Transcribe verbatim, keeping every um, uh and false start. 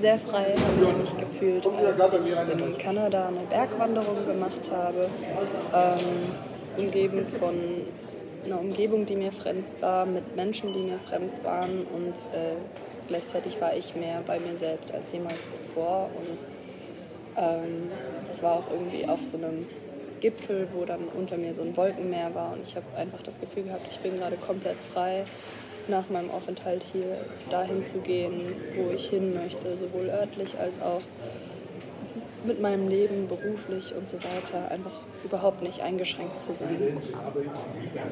Sehr frei habe ich mich gefühlt, als ich in Kanada eine Bergwanderung gemacht habe, ähm, umgeben von einer Umgebung, die mir fremd war, mit Menschen, die mir fremd waren und äh, gleichzeitig war ich mehr bei mir selbst als jemals zuvor und ähm, es war auch irgendwie auf so einem Gipfel, wo dann unter mir so ein Wolkenmeer war und ich habe einfach das Gefühl gehabt, ich bin gerade komplett frei, nach meinem Aufenthalt hier dahin zu gehen, wo ich hin möchte, sowohl örtlich als auch mit meinem Leben, beruflich und so weiter, einfach überhaupt nicht eingeschränkt zu sein.